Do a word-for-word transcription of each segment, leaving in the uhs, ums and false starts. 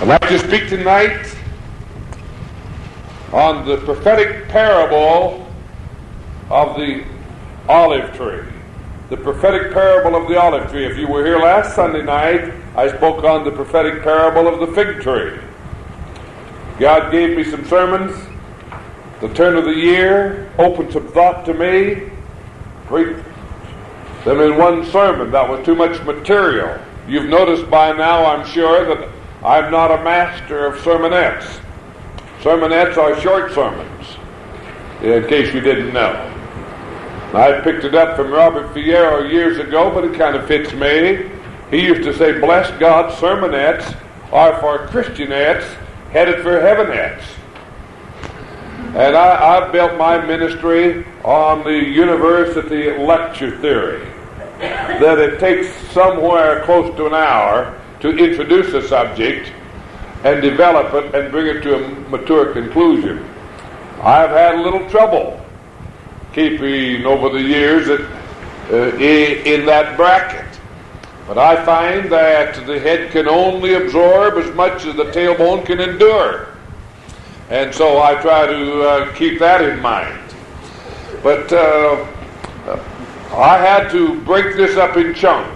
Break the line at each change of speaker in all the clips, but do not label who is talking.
I'd like to speak tonight on the prophetic parable of the olive tree. The prophetic parable of the olive tree. If you were here last Sunday night, I spoke on the prophetic parable of the fig tree. God gave me some sermons, the turn of the year, opened some thought to me, preached them in one sermon. That was too much material. You've noticed by now, I'm sure, that I'm not a master of sermonettes. Sermonettes are short sermons, in case you didn't know. I picked it up from Robert Fierro years ago, but it kind of fits me. He used to say, bless God, sermonettes are for Christianettes headed for heavenettes. And I, I've built my ministry on the university lecture theory, that it takes somewhere close to an hour to introduce a subject and develop it and bring it to a mature conclusion. I've had a little trouble keeping over the years at, uh, in, in that bracket. But I find that the head can only absorb as much as the tailbone can endure. And so I try to uh, keep that in mind. But uh, I had to break this up in chunks.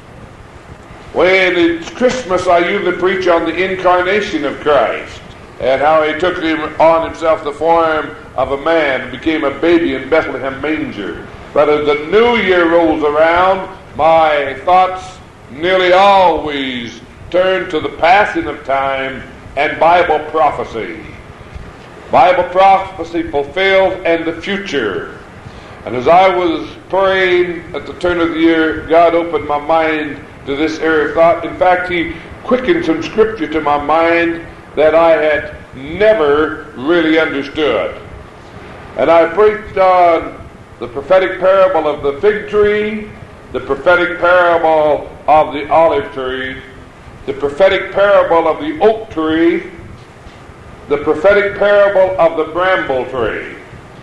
When it's Christmas, I usually preach on the incarnation of Christ and how he took him on himself the form of a man and became a baby in Bethlehem manger. But as the new year rolls around, my thoughts nearly always turn to the passing of time and Bible prophecy. Bible prophecy fulfilled and the future. And as I was praying at the turn of the year, God opened my mind to this area of thought. In fact, he quickened some scripture to my mind that I had never really understood. And I preached on the prophetic parable of the fig tree, the prophetic parable of the olive tree, the prophetic parable of the oak tree, the prophetic parable of the bramble tree,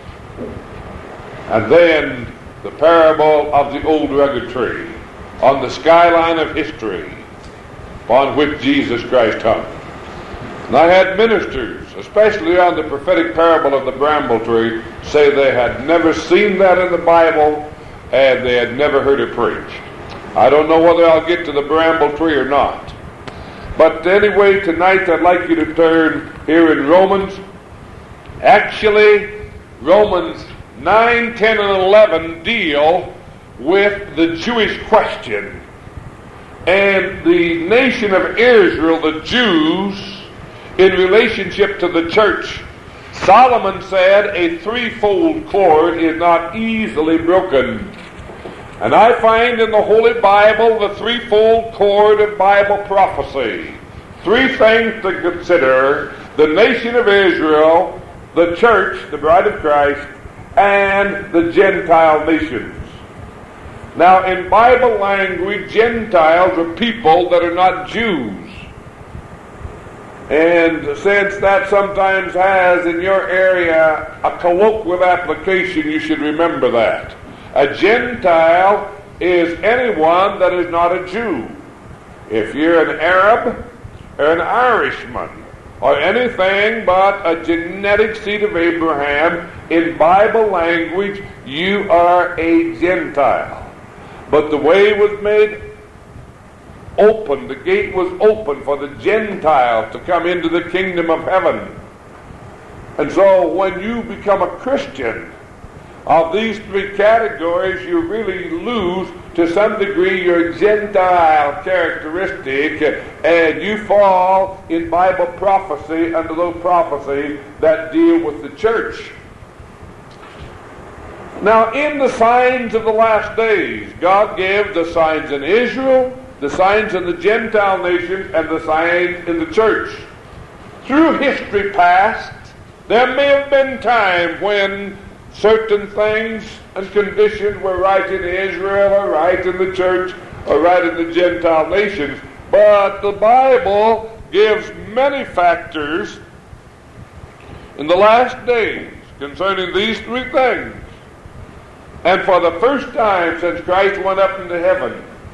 and then the parable of the old rugged tree on the skyline of history upon which Jesus Christ hung. And I had ministers, especially on the prophetic parable of the bramble tree, say they had never seen that in the Bible and they had never heard it preached. I don't know whether I'll get to the bramble tree or not. But anyway, tonight I'd like you to turn here in Romans. Actually, Romans nine, ten, and eleven deal with the Jewish question. And the nation of Israel, the Jews, in relationship to the church. Solomon said a threefold cord is not easily broken. And I find in the Holy Bible the threefold cord of Bible prophecy. Three things to consider: the nation of Israel, the church, the bride of Christ, and the Gentile nations. Now, in Bible language, Gentiles are people that are not Jews. And since that sometimes has in your area a colloquial application, you should remember that. A Gentile is anyone that is not a Jew. If you're an Arab or an Irishman or anything but a genetic seed of Abraham, in Bible language, you are a Gentile. But the way was made open, the gate was open for the Gentiles to come into the kingdom of heaven. And so when you become a Christian of these three categories, you really lose to some degree your Gentile characteristic, and you fall in Bible prophecy under those prophecies that deal with the church. Now, in the signs of the last days, God gave the signs in Israel, the signs in the Gentile nations, and the signs in the church. Through history past, there may have been time when certain things and conditions were right in Israel, or right in the church, or right in the Gentile nations. But the Bible gives many factors in the last days concerning these three things. And for the first time since Christ went up into heaven,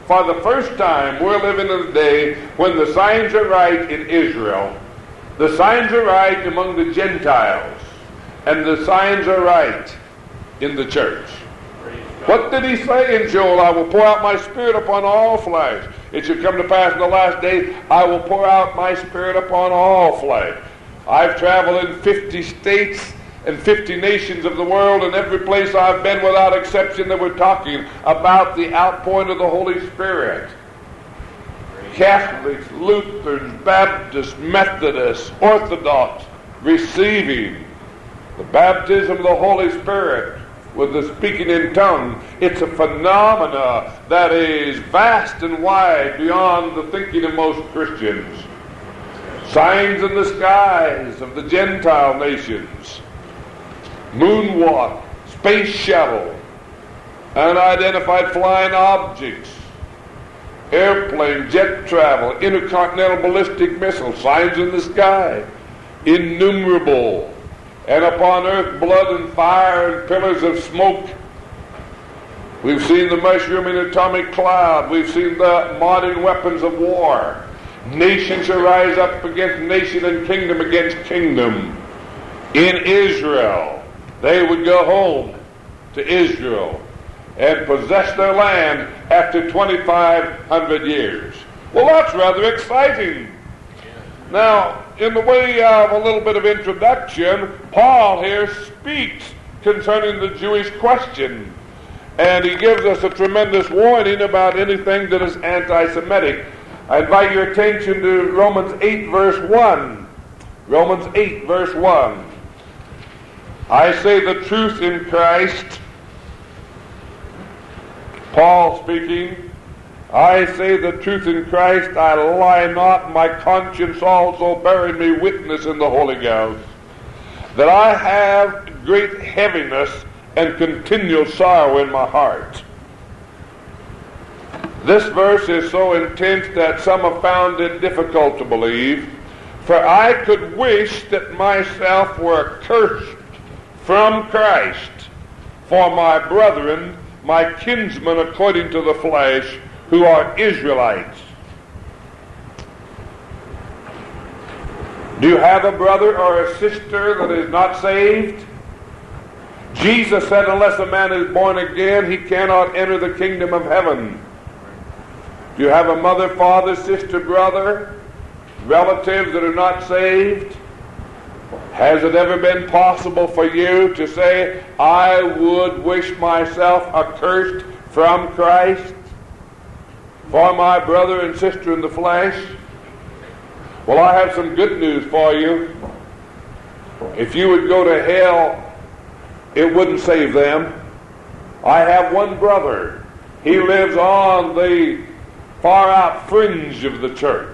for the first time, we're living in a day when the signs are right in Israel, the signs are right among the Gentiles, and the signs are right in the church. What did he say in Joel? I will pour out my spirit upon all flesh. It shall come to pass in the last days, I will pour out my spirit upon all flesh. I've traveled in fifty states and fifty nations of the world, and every place I've been without exception they were talking about the outpouring of the Holy Spirit. Catholics, Lutherans, Baptists, Methodists, Orthodox receiving the baptism of the Holy Spirit with the speaking in tongues. It's a phenomena that is vast and wide beyond the thinking of most Christians. Signs in the skies of the Gentile nations, moonwalk, space shuttle, unidentified flying objects, airplane, jet travel, intercontinental ballistic missiles, signs in the sky, innumerable, and upon earth blood and fire and pillars of smoke. We've seen the mushrooming atomic cloud. We've seen the modern weapons of war. Nation shall rise up against nation and kingdom against kingdom. In Israel, they would go home to Israel and possess their land after twenty-five hundred years. Well, that's rather exciting. Now, in the way of a little bit of introduction, Paul here speaks concerning the Jewish question, and he gives us a tremendous warning about anything that is anti-Semitic. I invite your attention to Romans eight, verse one. Romans eight, verse one. I say the truth in Christ. Paul speaking. I say the truth in Christ, I lie not, my conscience also bearing me witness in the Holy Ghost, that I have great heaviness and continual sorrow in my heart. This verse is so intense that some have found it difficult to believe. For I could wish that myself were accursed from Christ for my brethren, my kinsmen according to the flesh, who are Israelites. Do you have a brother or a sister that is not saved? Jesus said, unless a man is born again, he cannot enter the kingdom of heaven. Do you have a mother, father, sister, brother, relatives that are not saved? Has it ever been possible for you to say, I would wish myself accursed from Christ for my brother and sister in the flesh? Well, I have some good news for you. If you would go to hell, it wouldn't save them. I have one brother. He lives on the far out fringe of the church.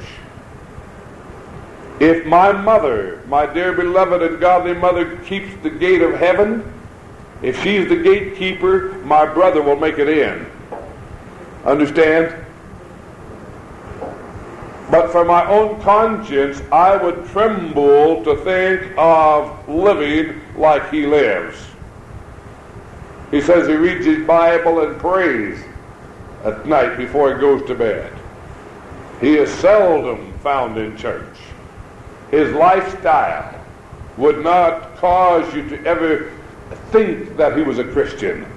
If my mother, my dear beloved and godly mother, keeps the gate of heaven, if she's the gatekeeper, my brother will make it in. Understand? But for my own conscience, I would tremble to think of living like he lives. He says he reads his Bible and prays at night before he goes to bed. He is seldom found in church. His lifestyle would not cause you to ever think that he was a Christian.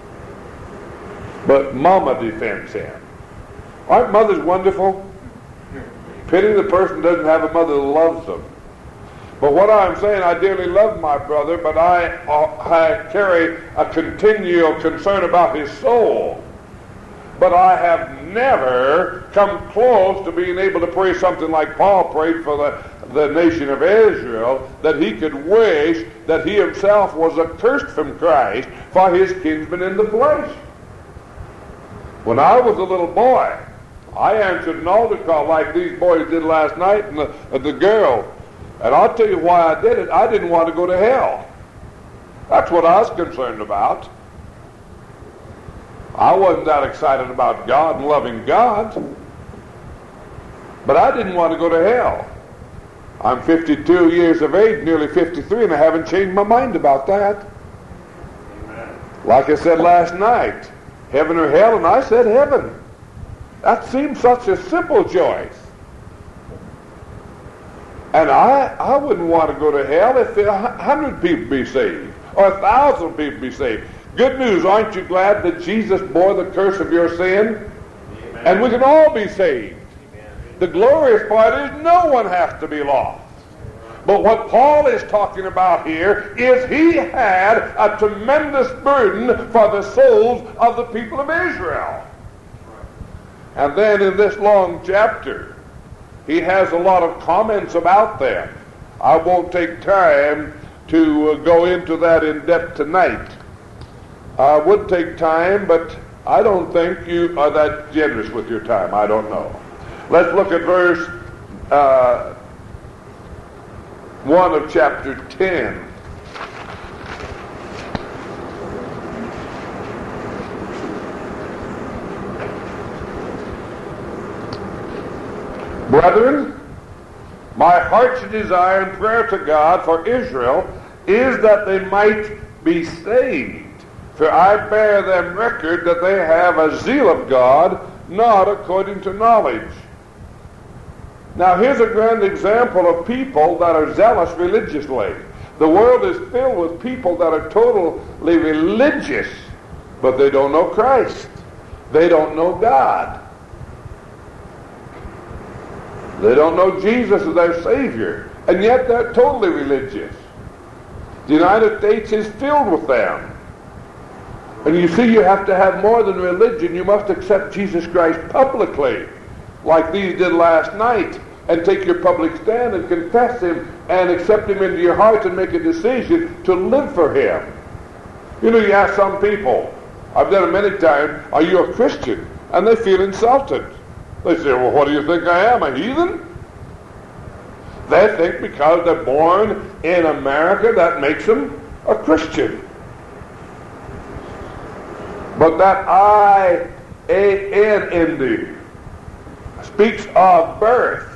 But Mama defends him. Aren't mothers wonderful? Pity the person doesn't have a mother that loves them. But what I'm saying, I dearly love my brother, but I, I carry a continual concern about his soul. But I have never come close to being able to pray something like Paul prayed for the, the nation of Israel, that he could wish that he himself was accursed from Christ for his kinsmen in the flesh. When I was a little boy, I answered an altar call like these boys did last night, and the, and the girl. And I'll tell you why I did it. I didn't want to go to hell. That's what I was concerned about. I wasn't that excited about God and loving God. But I didn't want to go to hell. I'm fifty-two years of age, nearly fifty-three, and I haven't changed my mind about that. Amen. Like I said last night, heaven or hell, and I said heaven. That seems such a simple choice. And I, I wouldn't want to go to hell if a hundred people be saved, or a thousand people be saved. Good news, aren't you glad that Jesus bore the curse of your sin? Amen. And we can all be saved. Amen. The glorious part is no one has to be lost. But what Paul is talking about here is he had a tremendous burden for the souls of the people of Israel. And then in this long chapter, he has a lot of comments about them. I won't take time to uh, go into that in depth tonight. I would take time, but I don't think you are that generous with your time. I don't know. Let's look at verse uh, one of chapter ten. Brethren, my heart's desire and prayer to God for Israel is that they might be saved. For I bear them record that they have a zeal of God, not according to knowledge. Now here's a grand example of people that are zealous religiously. The world is filled with people that are totally religious, but they don't know Christ. They don't know God. They don't know Jesus as their Savior, and yet they're totally religious. The United States is filled with them. And you see, you have to have more than religion. You must accept Jesus Christ publicly, like these did last night, and take your public stand and confess Him and accept Him into your heart and make a decision to live for Him. You know, you ask some people, I've done it many times, are you a Christian? And they feel insulted. They say, well, what do you think I am, a heathen? They think because they're born in America, that makes them a Christian. But that I A N ending speaks of birth.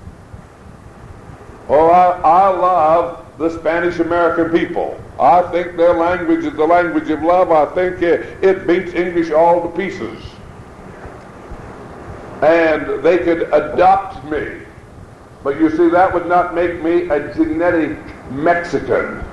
Oh, I, I love the Spanish-American people. I think their language is the language of love. I think it, it beats English all to pieces. And they could adopt me. But you see, that would not make me a genetic Mexican.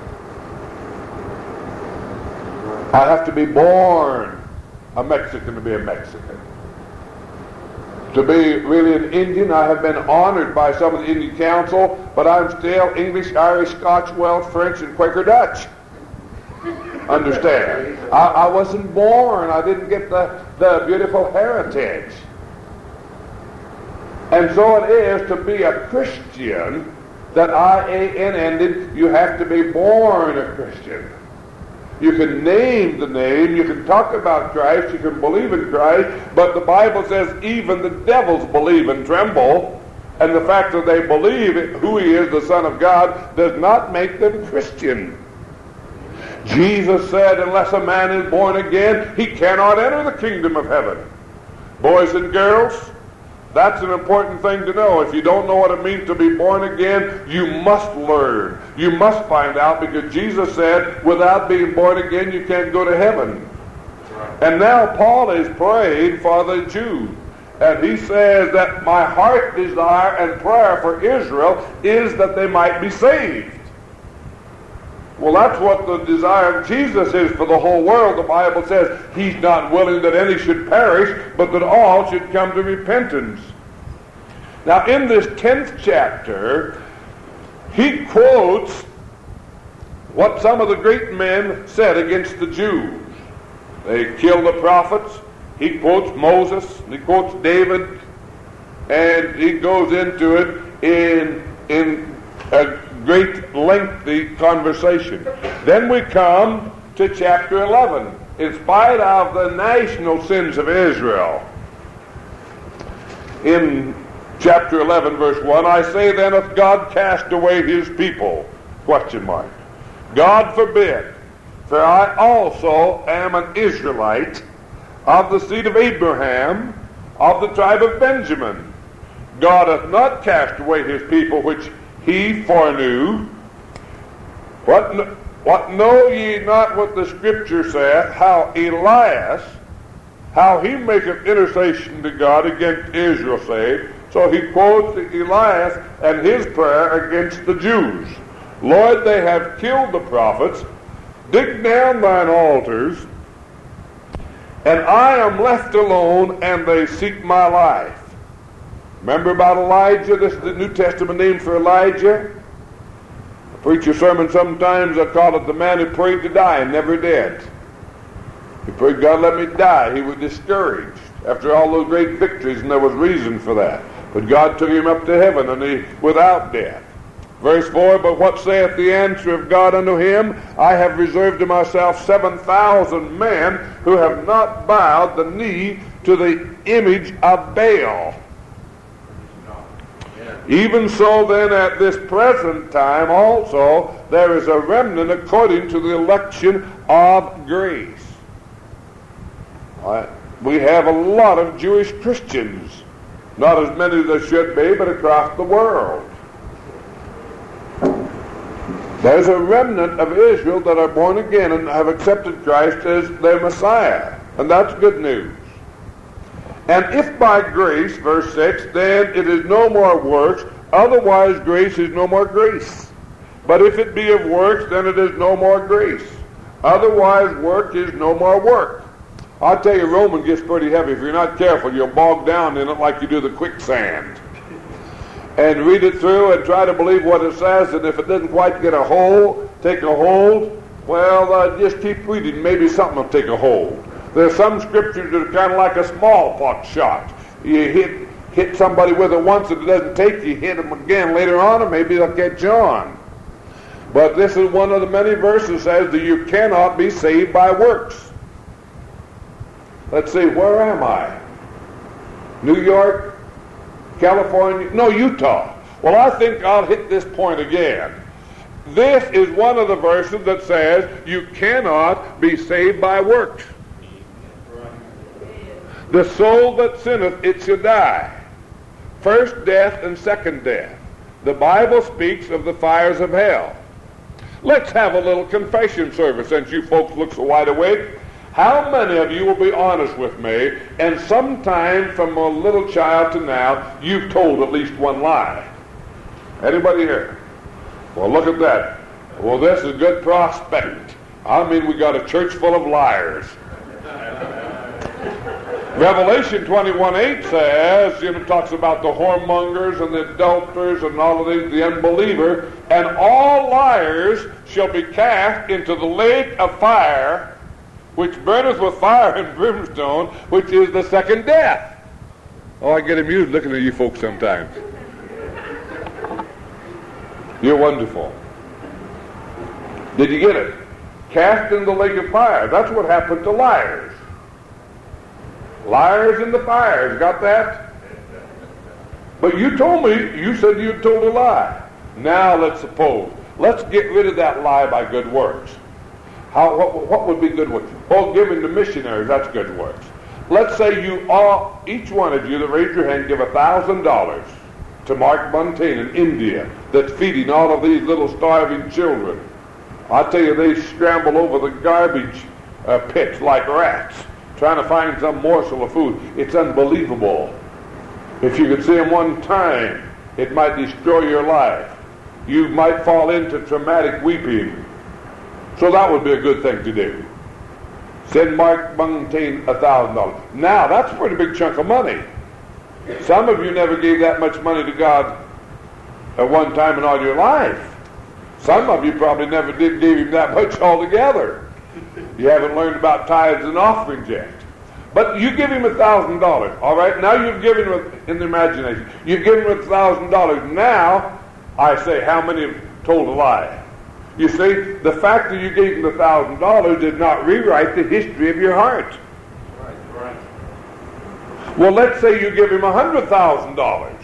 I have to be born a Mexican to be a Mexican. To be really an Indian, I have been honored by some of the Indian Council, but I'm still English, Irish, Scotch, Welsh, French, and Quaker Dutch. Understand? I, I wasn't born. I didn't get the, the beautiful heritage. And so it is to be a Christian, that I A N ended, you have to be born a Christian. You can name the name, you can talk about Christ, you can believe in Christ, but the Bible says even the devils believe and tremble, and the fact that they believe who He is, the Son of God, does not make them Christian. Jesus said, unless a man is born again, he cannot enter the kingdom of heaven. Boys and girls, that's an important thing to know. If you don't know what it means to be born again, you must learn. You must find out, because Jesus said, without being born again, you can't go to heaven. And now Paul is praying for the Jews. And he says that my heart desire and prayer for Israel is that they might be saved. Well, that's what the desire of Jesus is for the whole world. The Bible says He's not willing that any should perish, but that all should come to repentance. Now, in this tenth chapter, he quotes what some of the great men said against the Jews. They killed the prophets. He quotes Moses, and he quotes David, and he goes into it in, in a great lengthy conversation. Then we come to chapter eleven. In spite of the national sins of Israel, in chapter eleven, verse one, I say then, if God cast away His people, question mark. God forbid, for I also am an Israelite of the seed of Abraham, of the tribe of Benjamin. God hath not cast away His people which He foreknew. What, what know ye not what the Scripture saith, how Elias how he maketh intercession to God against Israel, saying, so he quotes Elias and his prayer against the Jews. Lord, they have killed the prophets, dig down thine altars, and I am left alone, and they seek my life. Remember about Elijah? This is the New Testament name for Elijah. I preach a sermon sometimes, I call it the man who prayed to die and never did. He prayed, God, let me die. He was discouraged after all those great victories, and there was reason for that. But God took him up to heaven, and he without death. Verse four, but what saith the answer of God unto him? I have reserved to myself seven thousand men who have not bowed the knee to the image of Baal. Even so then at this present time also there is a remnant according to the election of grace. Right. We have a lot of Jewish Christians, not as many as there should be, but across the world. There's a remnant of Israel that are born again and have accepted Christ as their Messiah, and that's good news. And if by grace, verse six, then it is no more works, otherwise grace is no more grace. But if it be of works, then it is no more grace. Otherwise work is no more work. I'll tell you, Roman gets pretty heavy. If you're not careful, you'll bog down in it like you do the quicksand. And read it through and try to believe what it says, and if it doesn't quite get a hold, take a hold, well, uh, just keep reading. Maybe something will take a hold. There's some scriptures that are kind of like a smallpox shot. You hit hit somebody with it once, and it doesn't take you, hit them again later on, and maybe they'll catch on. But this is one of the many verses that says that you cannot be saved by works. Let's see, where am I? New York? California? No, Utah. Well, I think I'll hit this point again. This is one of the verses that says you cannot be saved by works. The soul that sinneth, it shall die. First death and second death. The Bible speaks of the fires of hell. Let's have a little confession service since you folks look so wide awake. How many of you will be honest with me, and sometime from a little child to now, you've told at least one lie? Anybody here? Well, look at that. Well, this is a good prospect. I mean, we got a church full of liars. Revelation twenty-one eight says, you know, talks about the whoremongers and the adulterers and all of these, the unbeliever, and all liars shall be cast into the lake of fire, which burneth with fire and brimstone, which is the second death. Oh, I get amused looking at you folks sometimes. You're wonderful. Did you get it? Cast in the lake of fire. That's what happened to liars. Liars in the fires. Got that? But you told me, you said you had told a lie. Now let's suppose. Let's get rid of that lie by good works. How, what, what would be good works? Oh, giving to missionaries, that's good works. Let's say you all, each one of you that raise your hand, give a thousand dollars to Mark Buntain in India that's feeding all of these little starving children. I tell you, they scramble over the garbage uh, pits like rats, trying to find some morsel of food. It's unbelievable. If you could see them one time, it might destroy your life. You might fall into traumatic weeping. So that would be a good thing to do. Send Mark Buntain a thousand dollars. Now, that's a pretty big chunk of money. Some of you never gave that much money to God at one time in all your life. Some of you probably never did give him that much altogether. You haven't learned about tithes and offerings yet. But you give him a thousand dollars, all right? Now you've given him, in the imagination, you've given him a thousand dollars. Now, I say, how many have told a lie? You see, the fact that you gave him the thousand dollars did not rewrite the history of your heart.
Right, right.
Well, let's say you give him a hundred thousand dollars.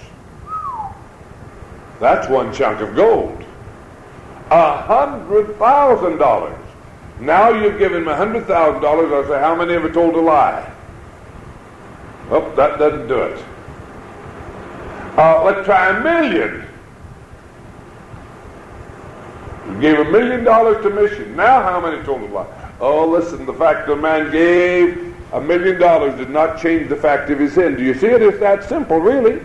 That's one chunk of gold. A hundred thousand dollars. Now you've given him a hundred thousand dollars. I say, how many have told a lie? Oh, that doesn't do it. Uh, let's try a million. You gave a million dollars to mission. Now how many told a lie? Oh, listen, the fact the man gave A million dollars did not change the fact of his sin. Do you see it? It's that simple, really.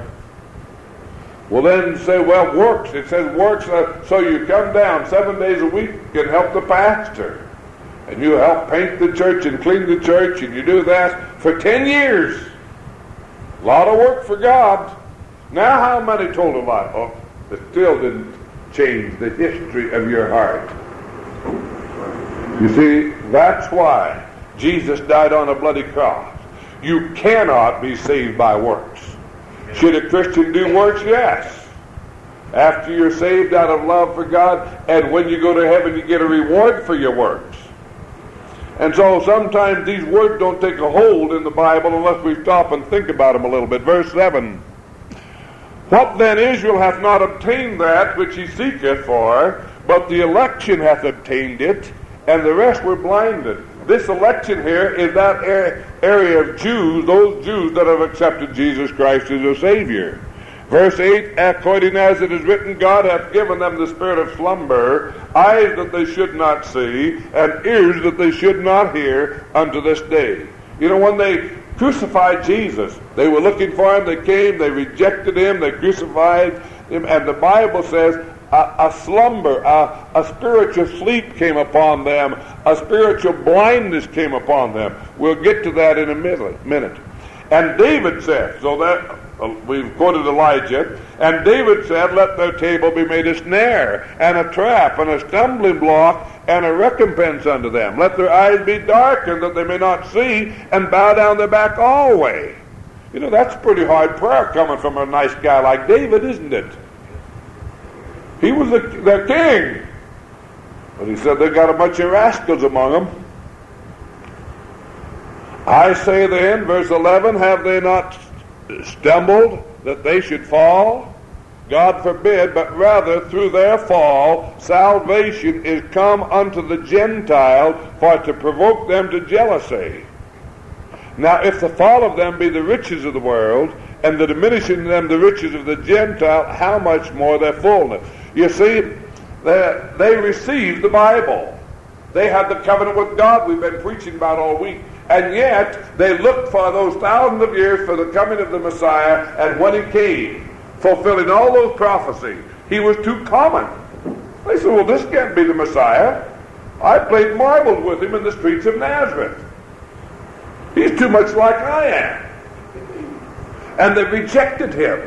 Well, then say, well, works. It says works, uh, so you come down seven days a week and help the pastor. And you help paint the church and clean the church, and you do that for ten years. A lot of work for God. Now how many told a lie? Oh, it still didn't change the history of your heart. You see, that's why Jesus died on a bloody cross. You cannot be saved by works. Should a Christian do works? Yes. After you're saved out of love for God, and when you go to heaven, you get a reward for your works. And so sometimes these words don't take a hold in the Bible unless we stop and think about them a little bit. Verse seven. What then Israel hath not obtained that which he seeketh for, but the election hath obtained it, and the rest were blinded. This election here is that area of Jews, those Jews that have accepted Jesus Christ as their Savior. Verse eight, according as it is written, God hath given them the spirit of slumber, eyes that they should not see, and ears that they should not hear, unto this day. You know, when they crucified Jesus, they were looking for him, they came, they rejected him, they crucified him, and the Bible says a, a slumber, a, a spiritual sleep came upon them, a spiritual blindness came upon them. We'll get to that in a minute. And David said, so that uh, we've quoted Elijah, and David said, let their table be made a snare, and a trap, and a stumbling block, and a recompense unto them. Let their eyes be darkened, that they may not see, and bow down their back always. You know, that's pretty hard prayer coming from a nice guy like David, isn't it? He was the, their king. But he said they got a bunch of rascals among them. I say then, verse eleven, have they not stumbled that they should fall? God forbid, but rather through their fall salvation is come unto the Gentile, for to provoke them to jealousy. Now if the fall of them be the riches of the world, and the diminishing of them the riches of the Gentile, how much more their fullness? You see, they, they received the Bible. They had the covenant with God we've been preaching about all week. And yet, they looked for those thousands of years for the coming of the Messiah, and when he came, fulfilling all those prophecies, he was too common. They said, well, this can't be the Messiah. I played marbles with him in the streets of Nazareth. He's too much like I am. And they rejected him,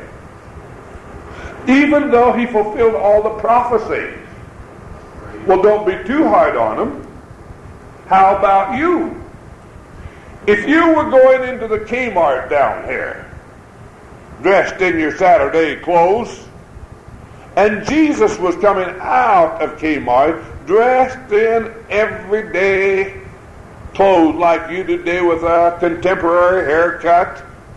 even though he fulfilled all the prophecies. Well, don't be too hard on him. How about you? If you were going into the Kmart down here, dressed in your Saturday clothes, and Jesus was coming out of Kmart, dressed in everyday clothes like you today with a contemporary haircut,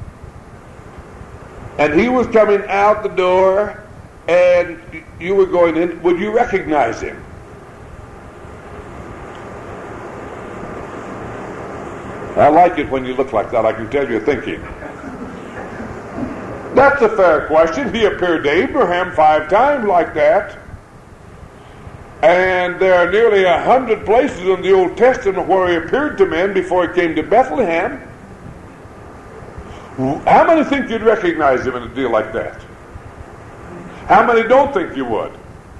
and he was coming out the door, and you were going in, would you recognize him? I like it when you look like that. I can tell you're thinking. That's a fair question. He appeared to Abraham five times like that. And there are nearly a hundred places in the Old Testament where he appeared to men before he came to Bethlehem. How many think you'd recognize him in a deal like that? How many don't think you would?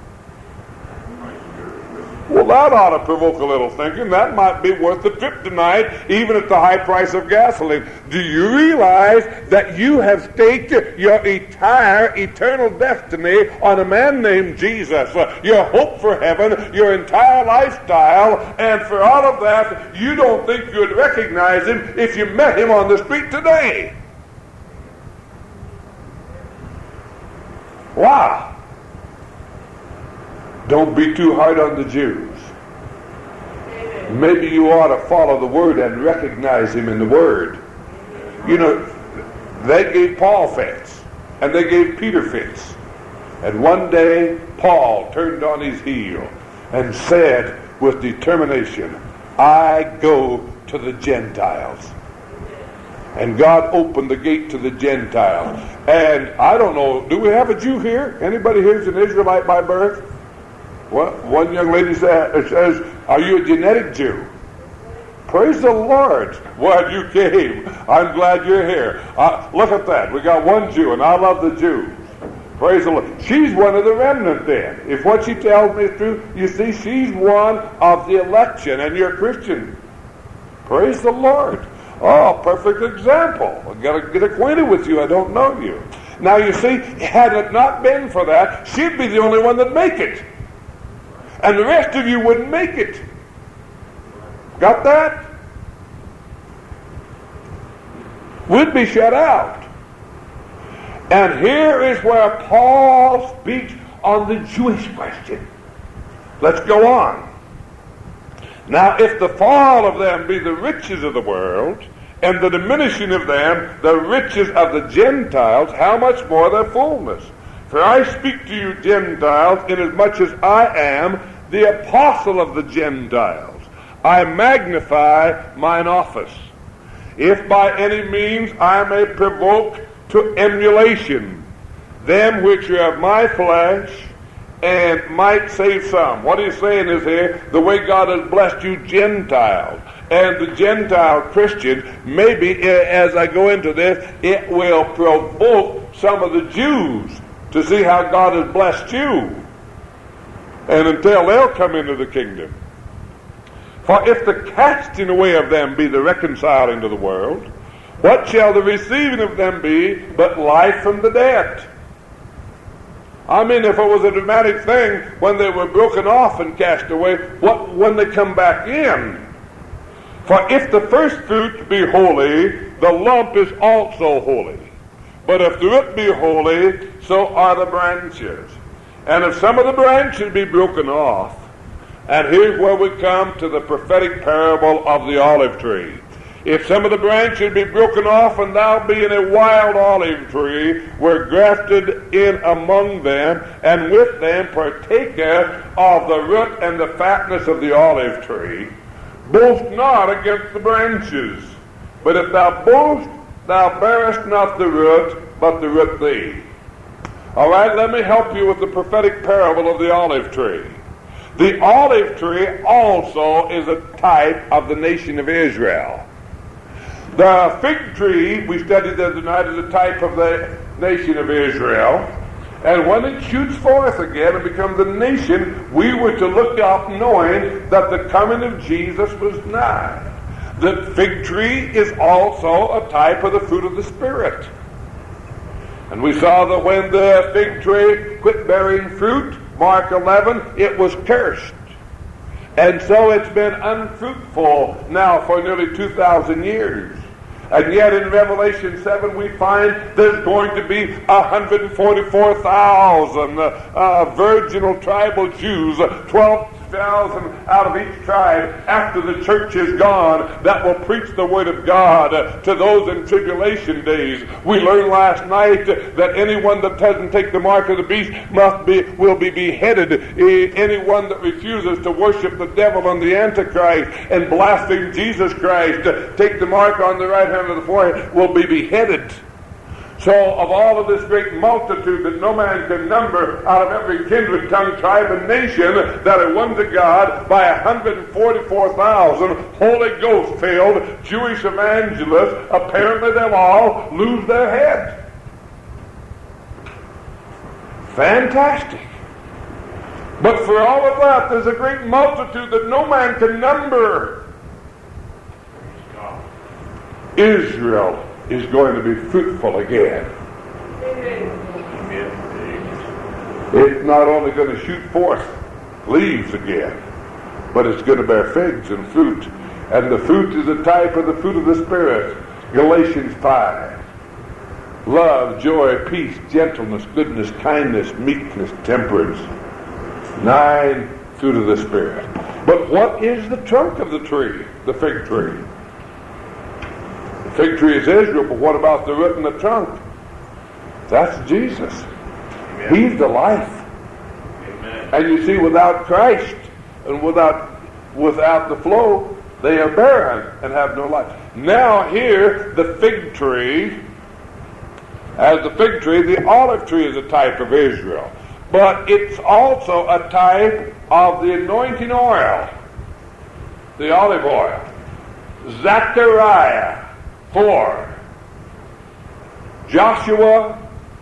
Well, that ought to provoke a little thinking. That might be worth the trip tonight, even at the high price of gasoline. Do you realize that you have staked your entire eternal destiny on a man named Jesus? Your hope for heaven, your entire lifestyle, and for all of that, you don't think you'd recognize him if you met him on the street today. Wow. Don't be too hard on the Jews. Maybe you ought to follow the Word and recognize him in the Word. You know, they gave Paul fits, and they gave Peter fits. And one day, Paul turned on his heel and said with determination, I go to the Gentiles. And God opened the gate to the Gentiles. And I don't know, do we have a Jew here? Anybody here is an Israelite by birth? Well, one young lady says, says, are you a genetic Jew? Praise the Lord. Well, you came. I'm glad you're here. Uh, look at that. We got one Jew, and I love the Jews. Praise the Lord. She's one of the remnant then. If what she tells me is true, you see, she's one of the election, and you're a Christian. Praise the Lord. Oh, perfect example. I've got to get acquainted with you. I don't know you. Now, you see, had it not been for that, she'd be the only one that'd make it. And the rest of you wouldn't make it. Got that? We'd be shut out. And here is where Paul speaks on the Jewish question. Let's go on. Now, if the fall of them be the riches of the world, and the diminishing of them the riches of the Gentiles, how much more their fullness? For I speak to you Gentiles, inasmuch as I am the apostle of the Gentiles. I magnify mine office, if by any means I may provoke to emulation them which are of my flesh, and might save some. What he's saying is here, the way God has blessed you Gentiles, and the Gentile Christians, maybe as I go into this, it will provoke some of the Jews to see how God has blessed you, and until they'll come into the kingdom. For if the casting away of them be the reconciling to the world, what shall the receiving of them be but life from the dead? I mean, if it was a dramatic thing when they were broken off and cast away, what when they come back in? For if the first fruit be holy, the lump is also holy. But if the root be holy, so are the branches. And if some of the branches be broken off, and here's where we come to the prophetic parable of the olive tree. If some of the branches be broken off, and thou being a wild olive tree, were grafted in among them, and with them partaker of the root and the fatness of the olive tree, boast not against the branches. But if thou boast, thou bearest not the root, but the root thee. All right, let me help you with the prophetic parable of the olive tree. The olive tree also is a type of the nation of Israel. The fig tree, we studied the other night, is a type of the nation of Israel. And when it shoots forth again and becomes a nation, we were to look up knowing that the coming of Jesus was nigh. The fig tree is also a type of the fruit of the Spirit. And we saw that when the fig tree quit bearing fruit, Mark eleven, it was cursed. And so it's been unfruitful now for nearly two thousand years. And yet in Revelation seven we find there's going to be one hundred forty-four thousand uh, uh, virginal tribal Jews, twelve thousand out of each tribe after the church is gone, that will preach the word of God uh, to those in tribulation days. We learned last night that anyone that doesn't take the mark of the beast must be will be beheaded. Uh, anyone that refuses to worship the devil and the Antichrist and blaspheme Jesus Christ, uh, take the mark on the right hand of the forehead, will be beheaded. So of all of this great multitude that no man can number, out of every kindred, tongue, tribe, and nation that are one to God, by one hundred forty-four thousand Holy Ghost filled Jewish evangelists, apparently they'll all lose their head. Fantastic. But for all of that, there's a great multitude that no man can number. Israel is going to be fruitful again. It's not only going to shoot forth leaves again, but it's going to bear figs and fruit. And the fruit is a type of the fruit of the Spirit. Galatians five. Love, joy, peace, gentleness, goodness, kindness, meekness, temperance. Nine fruit of the Spirit. But what is the trunk of the tree? The fig tree. The fig tree is Israel, but what about the root and the trunk? That's Jesus. Amen. He's the life. Amen. And you see, without Christ and without without the flow, they are barren and have no life. Now here, the fig tree, as the fig tree, the olive tree is a type of Israel. But it's also a type of the anointing oil, the olive oil. Zechariah four, Joshua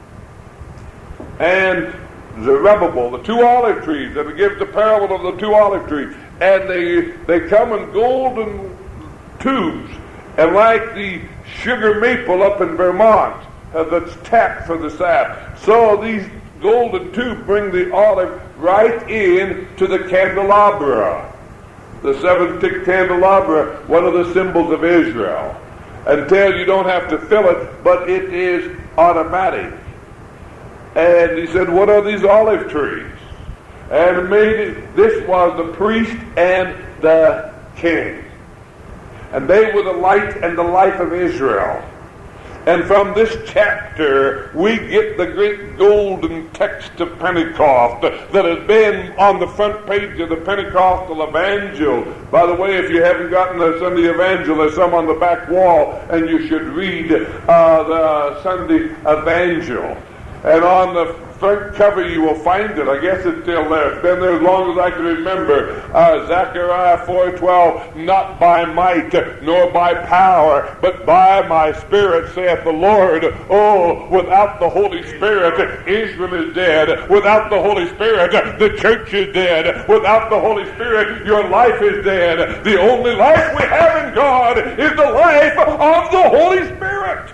and Zerubbabel, the two olive trees, that it gives the parable of the two olive trees. And they they come in golden tubes, and like the sugar maple up in Vermont uh, that's tapped for the sap, so these golden tubes bring the olive right in to the candelabra, the seven-stick candelabra, one of the symbols of Israel. Until you don't have to fill it, but it is automatic. And he said, what are these olive trees? And made it, this was the priest and the king. And they were the light and the life of Israel. And from this chapter, we get the great golden text of Pentecost that has been on the front page of the Pentecostal Evangel. By the way, if you haven't gotten the Sunday Evangel, there's some on the back wall, and you should read uh, the Sunday Evangel. And on the front cover you will find it. I guess it's still there. It's been there as long as I can remember. Uh, Zechariah four twelve, not by might nor by power, but by my Spirit, saith the Lord. Oh, without the Holy Spirit, Israel is dead. Without the Holy Spirit, the church is dead. Without the Holy Spirit, your life is dead. The only life we have in God is the life of the Holy Spirit.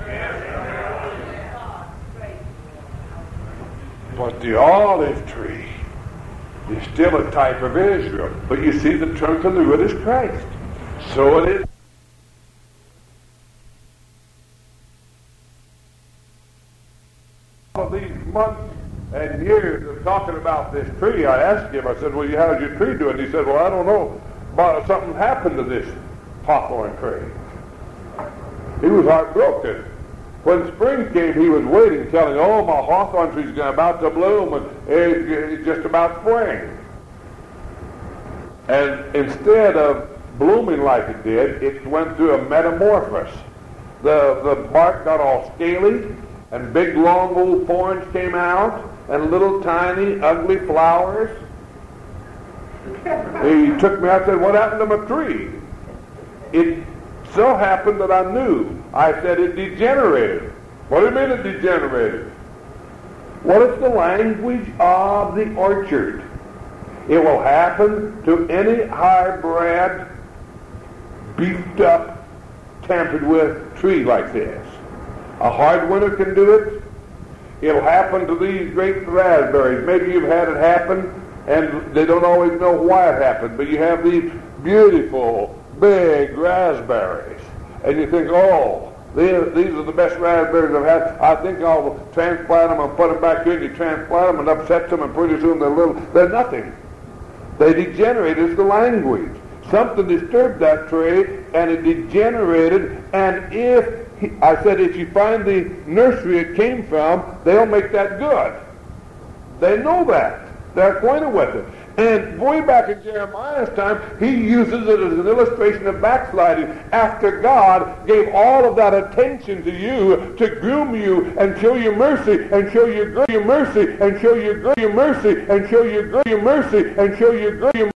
But the olive tree is still a type of Israel. But you see, the trunk and the root is Christ. So it is. All of these months and years of talking about this tree, I asked him, I said, well, how's your tree doing? He said, well, I don't know, but something happened to this hawthorn tree. He was heartbroken. When spring came, he was waiting, telling, oh, my hawthorn tree's about to bloom, and it's just about spring. And instead of blooming like it did, it went through a metamorphosis. The, the bark got all scaly, and big, long, old thorns came out, and little, tiny, ugly flowers. He took me out and said, what happened to my tree? It so happened that I knew. I said it degenerated. What do you mean it degenerated? What is the language of the orchard? It will happen to any high-bred, beefed-up, tampered-with tree like this. A hard winter can do it. It'll happen to these great raspberries. Maybe you've had it happen, and they don't always know why it happened, but you have these beautiful, big raspberries, and you think, oh, these, these are the best raspberries I've had. I think I'll transplant them and put them back in. You transplant them and upset them, and pretty soon they're little. They're nothing. They degenerate is the language. Something disturbed that tree, and it degenerated. And if he, I said, if you find the nursery it came from, they'll make that good. They know that. They're acquainted with it. And way back in Jeremiah's time, he uses it as an illustration of backsliding after God gave all of that attention to you to groom you and show you mercy and show you mercy and show you mercy and show you mercy and show you mercy and show you mercy and show you